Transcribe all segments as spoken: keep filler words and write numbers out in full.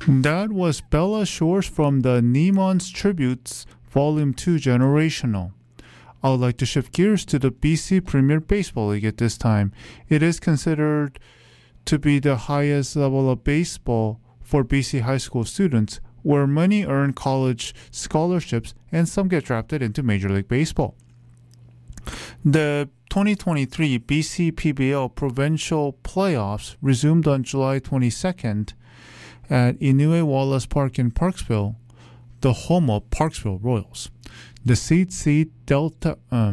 That was Bella Shores from the Neiman's Tributes Volume two Generational. I would like to shift gears to the B C Premier Baseball League at this time. It is considered to be the highest level of baseball for B C high school students, where many earn college scholarships and some get drafted into Major League Baseball. The twenty twenty-three B C P B L Provincial Playoffs resumed on July twenty-second at Inouye Wallace Park in Parksville, the home of Parksville Royals. The seed seed Delta, uh,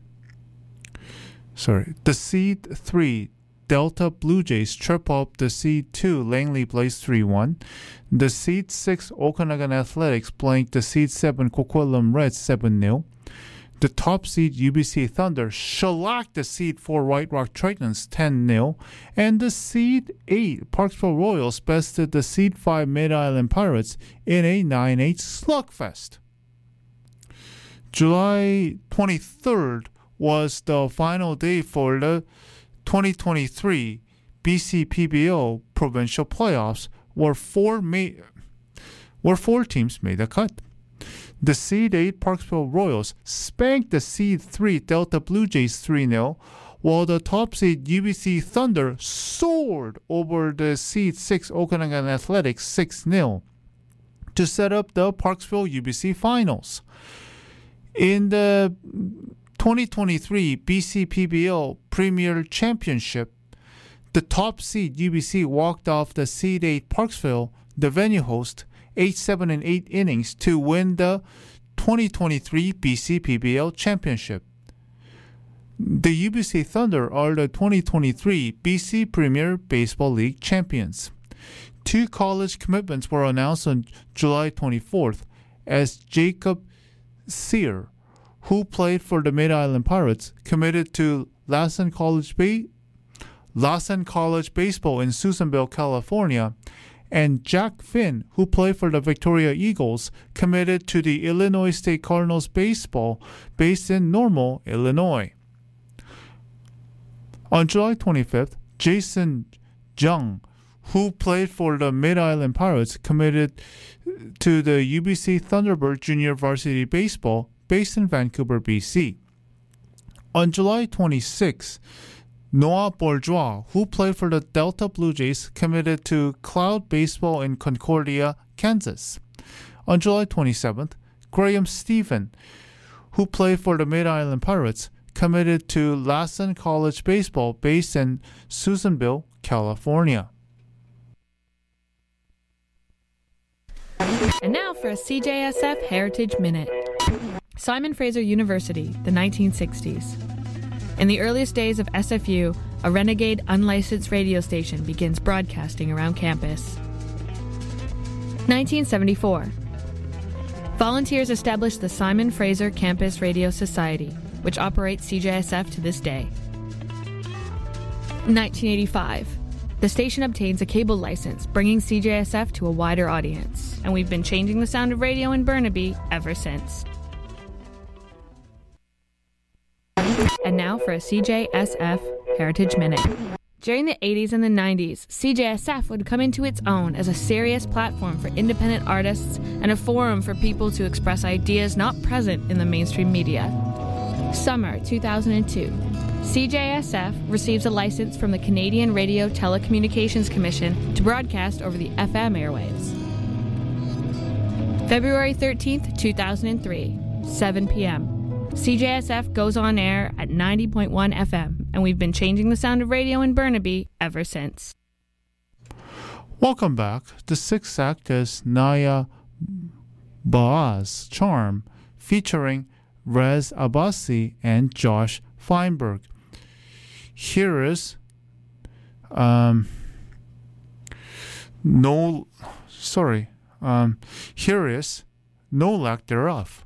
sorry, the seed three Delta Blue Jays trip up the seed two Langley Blaze three one. The seed six Okanagan Athletics blanked the seed seven Coquitlam Reds seven nil. The top seed U B C Thunder shellacked the seed four White Rock Tritons ten nil, and the seed eight Parksville Royals bested the seed five Mid-Island Pirates in a nine eight slugfest. July twenty-third was the final day for the twenty twenty-three B C P B L Provincial Playoffs, where four, ma- where four teams made the cut. The seed eight Parksville Royals spanked the seed three Delta Blue Jays three nil, while the top seed U B C Thunder soared over the seed six Okanagan Athletics six nil to set up the Parksville U B C Finals. In the twenty twenty-three B C P B L Premier Championship, the top seed U B C walked off the seed eight Parksville, the venue host, eight seven and eight innings to win the twenty twenty-three B C P B L Championship. The U B C Thunder are the twenty twenty-three B C Premier Baseball League champions. Two college commitments were announced on July twenty-fourth as Jacob Sear, who played for the Mid-Island Pirates, committed to Lassen College, ba- Lassen College Baseball in Susanville, California, and Jack Finn, who played for the Victoria Eagles, committed to the Illinois State Cardinals Baseball based in Normal, Illinois. On July twenty-fifth, Jason Jung, who played for the Mid-Island Pirates, committed to the U B C Thunderbird Junior Varsity Baseball based in Vancouver, B C. On July twenty-sixth, Noah Bourgeois, who played for the Delta Blue Jays, committed to Cloud Baseball in Concordia, Kansas. On July twenty-seventh, Graham Stephen, who played for the Mid-Island Pirates, committed to Lassen College Baseball based in Susanville, California. And now for a C J S F Heritage Minute. Simon Fraser University, the nineteen sixties. In the earliest days of S F U, a renegade unlicensed radio station begins broadcasting around campus. nineteen seventy-four. Volunteers established the Simon Fraser Campus Radio Society, which operates C J S F to this day. nineteen eighty-five. The station obtains a cable license, bringing C J S F to a wider audience, and we've been changing the sound of radio in Burnaby ever since. And now for a C J S F Heritage Minute. During the eighties and the nineties, C J S F would come into its own as a serious platform for independent artists and a forum for people to express ideas not present in the mainstream media. Summer two thousand two. C J S F receives a license from the Canadian Radio Telecommunications Commission to broadcast over the F M airwaves. February thirteenth, two thousand three, seven p.m. C J S F goes on air at ninety point one F M, and we've been changing the sound of radio in Burnaby ever since. Welcome back. The sixth act is Naya Baaz Charm, featuring Rez Abbasi and Josh Feinberg. Here is um, no, sorry, um, here is No Lack Thereof.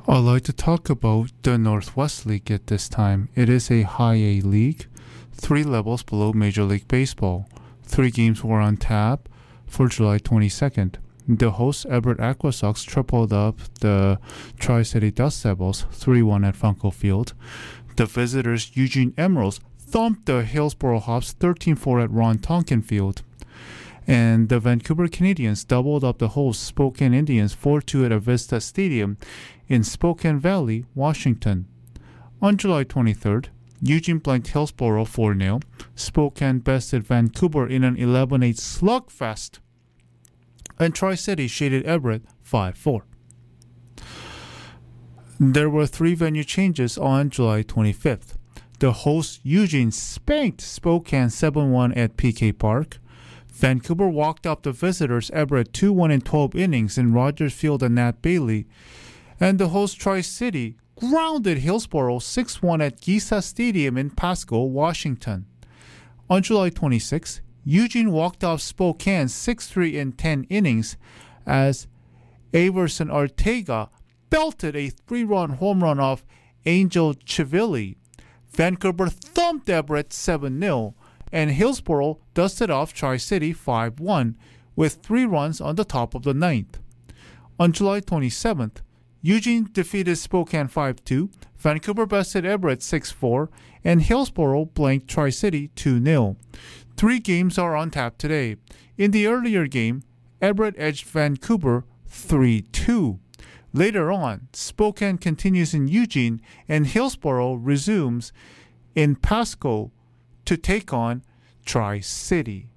I'd like to talk about the Northwest League at this time. It is a high A league, three levels below Major League Baseball. Three games were on tap for July twenty-second. The hosts Everett Aqua Sox tripled up the Tri-City Dust Devils three one at Funko Field. The visitors Eugene Emeralds thumped the Hillsboro Hops thirteen four at Ron Tonkin Field. And the Vancouver Canadians doubled up the hosts Spokane Indians four two at Avista Stadium in Spokane Valley, Washington. On July twenty-third, Eugene blanked Hillsboro four nil. Spokane bested Vancouver in an eleven eight slugfest. And Tri-City shaded Everett five four. There were three venue changes on July twenty-fifth. The host Eugene spanked Spokane seven one at P K Park. Vancouver walked up the visitors Everett two one in twelve innings in Rogers Field and Nat Bailey. And the host Tri-City grounded Hillsboro six one at Giza Stadium in Pasco, Washington. On July twenty-sixth, Eugene walked off Spokane six three in ten innings as Averson Ortega belted a three-run home run off Angel Chivilli. Vancouver thumped Everett seven nil, and Hillsboro dusted off Tri-City five one with three runs on the top of the ninth. On July twenty-seventh, Eugene defeated Spokane five two, Vancouver bested Everett six four, and Hillsboro blanked Tri-City two nil. Three games are on tap today. In the earlier game, Everett edged Vancouver three two. Later on, Spokane continues in Eugene, and Hillsboro resumes in Pasco to take on Tri-City.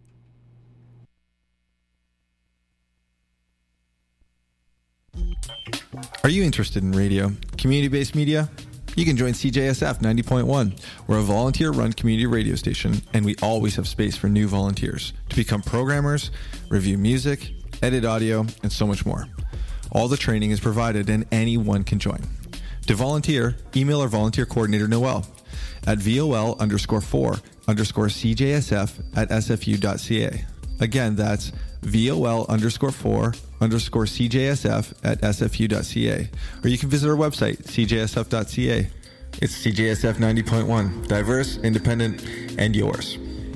Are you interested in radio, community-based media? You can join C J S F ninety point one. We're a volunteer-run community radio station, and we always have space for new volunteers to become programmers, review music, edit audio, and so much more. All the training is provided, and anyone can join. To volunteer, email our volunteer coordinator, Noel, at vol underscore four underscore cjsf at sfu.ca. Again, that's vol underscore four underscore cjsf at sfu.ca. Or you can visit our website, c j s f dot c a. It's C J S F ninety point one, diverse, independent, and yours.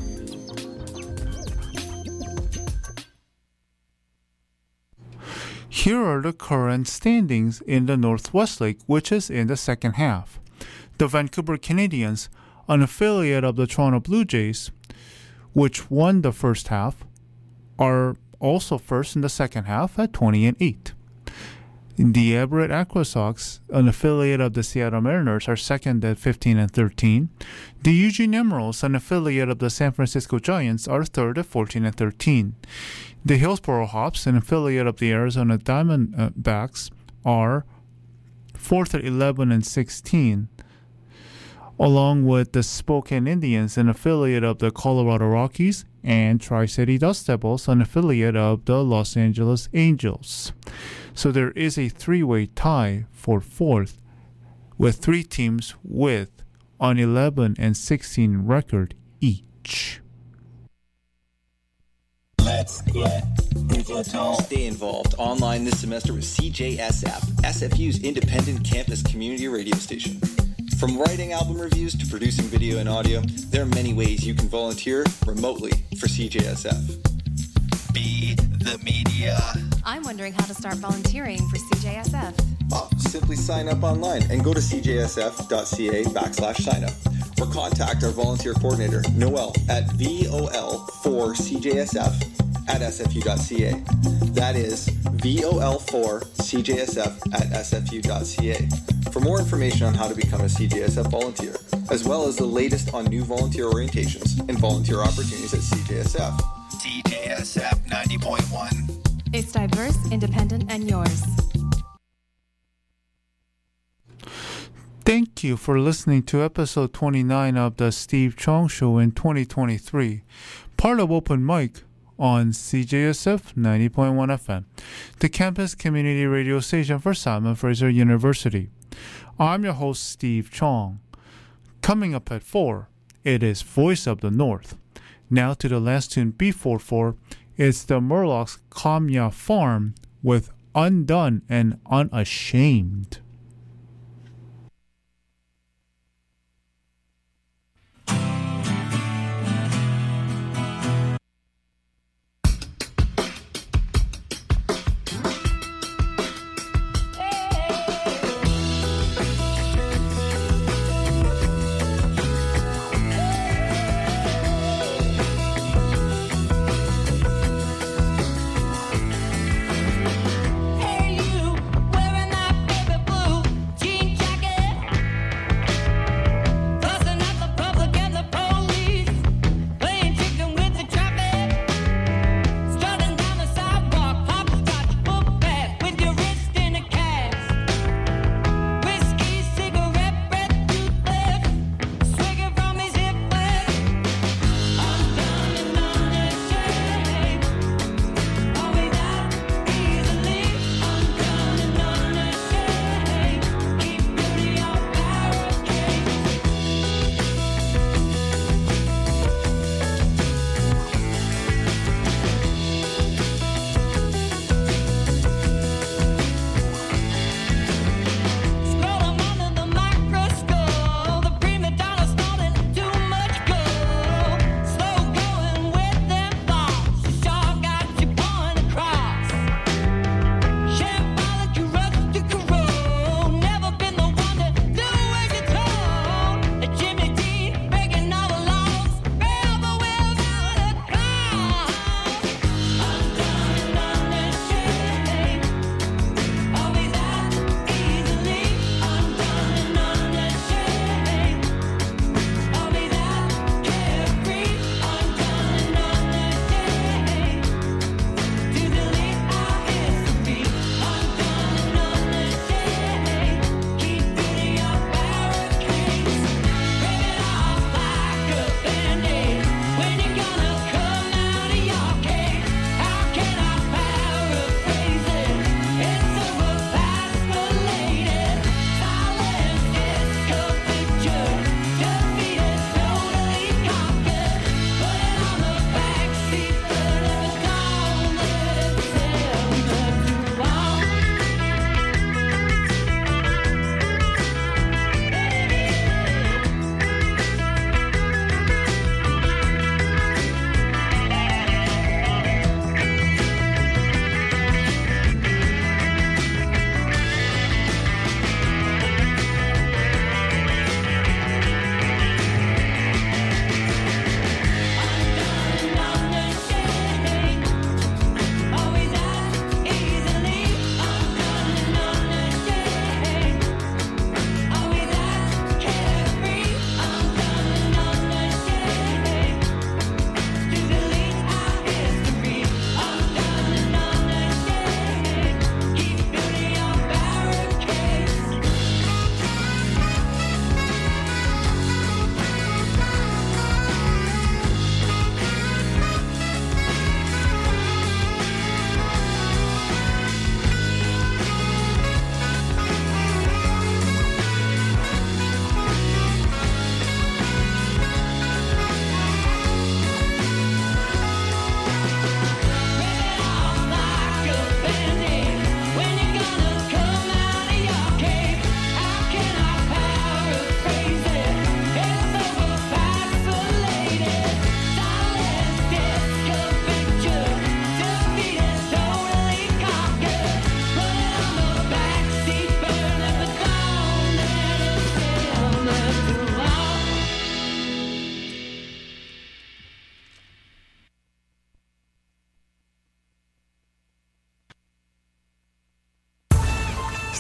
Here are the current standings in the Northwest League, which is in the second half. The Vancouver Canadians, an affiliate of the Toronto Blue Jays, which won the first half, are also first in the second half at twenty and eight. The Everett Aqua Sox, an affiliate of the Seattle Mariners, are second at fifteen and thirteen. The Eugene Emeralds, an affiliate of the San Francisco Giants, are third at fourteen and thirteen. The Hillsboro Hops, an affiliate of the Arizona Diamondbacks, are fourth at eleven and sixteen, along with the Spokane Indians, an affiliate of the Colorado Rockies, and Tri-City Dust Devils, an affiliate of the Los Angeles Angels. So there is a three-way tie for fourth, with three teams with an eleven and sixteen record each. Let's get digital. Stay involved online this semester with C J S F, S F U's independent campus community radio station. From writing album reviews to producing video and audio, there are many ways you can volunteer remotely for C J S F. Be the media. I'm wondering how to start volunteering for C J S F. Oh, simply sign up online and go to c j s f dot c a backslash sign up. Or contact our volunteer coordinator, Noel, at vol four c j s f at s f u dot c a. That is vol four c j s f at s f u dot c a. For more information on how to become a C J S F volunteer, as well as the latest on new volunteer orientations and volunteer opportunities at C J S F. C J S F ninety point one. It's diverse, independent, and yours. Thank you for listening to episode twenty-nine of the Steve Chong Show in twenty twenty-three, part of Open Mic on C J S F ninety point one F M, the campus community radio station for Simon Fraser University. I'm your host, Steve Chong. Coming up at four, it is Voice of the North. Now to the last tune before four, it's the Murlocs Kamya Farm with Undone and Unashamed.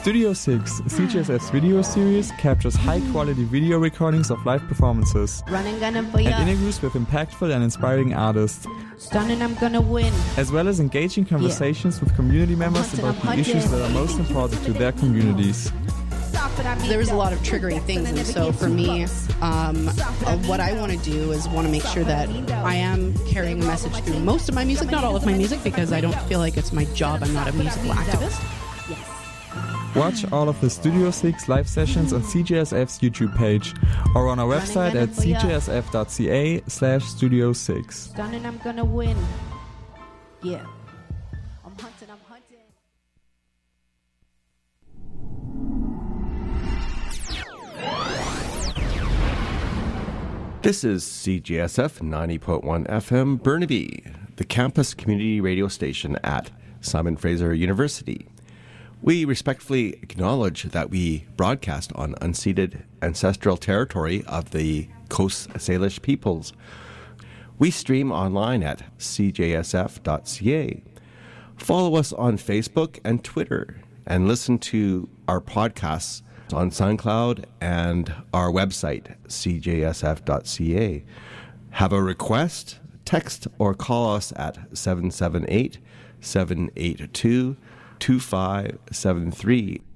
Studio six, C J S F's video series, captures high-quality video recordings of live performances Running, gunning for and ya. interviews with impactful and inspiring artists, Stunning, I'm gonna win. as well as engaging conversations with community members hunting, about I'm the issues hunting. that are most important to their communities. There was a lot of triggering things, and so for me, um, uh, what I want to do is want to make sure that I am carrying a message through most of my music, not all of my music, because I don't feel like it's my job. I'm not a musical activist. Watch all of the Studio six live sessions on C J S F's YouTube page or on our website at c j s f dot c a slash studio six. Stunning, I'm gonna win. Yeah. I'm hunting, I'm hunting. This is C J S F ninety point one F M Burnaby, the campus community radio station at Simon Fraser University. We respectfully acknowledge that we broadcast on unceded ancestral territory of the Coast Salish peoples. We stream online at c j s f dot c a. Follow us on Facebook and Twitter, and listen to our podcasts on SoundCloud and our website, c j s f dot c a. Have a request? Text or call us at seven seven eight, seven eight two, two five seven three.